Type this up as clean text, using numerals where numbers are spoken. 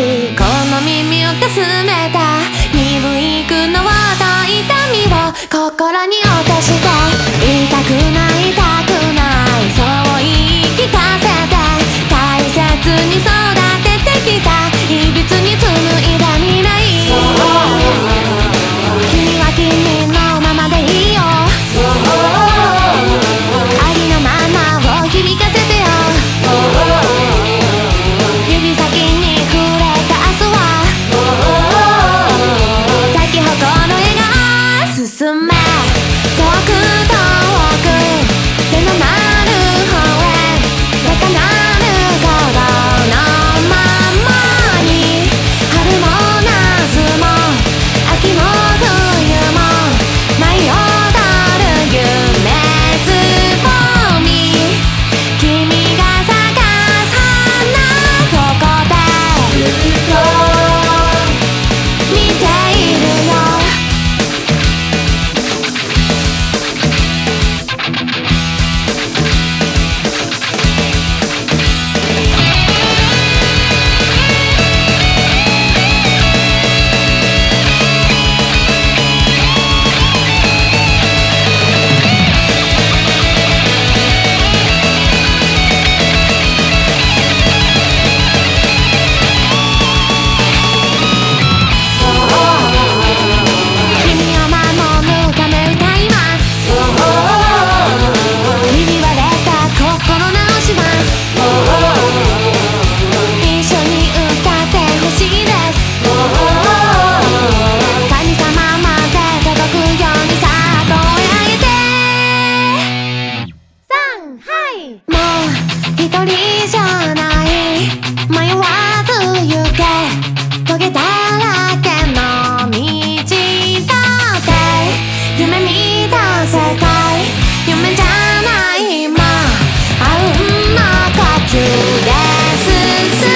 しこの耳をかすめた鈍い苦悩と痛みを心に落として痛くない痛くないそう言い聞かせて大切に育ててきたいびつに紡いだ未来君は君のままでいいよありのままを響かせてよ指先に触れた明日は咲き誇る笑顔進め遠く遠く手のなる方へ高鳴る鼓動のままに春も夏も秋も冬も舞い踊る夢つぼみ君が咲かす花ここで見ているよ君を守るため歌いますひび割れた心直します一緒に歌ってほしいです神様まで届くようにさあ声上げてもう一人じゃない迷わず行けトゲだらけの道だって夢見た世界夢じゃない今あうんの呼吸で進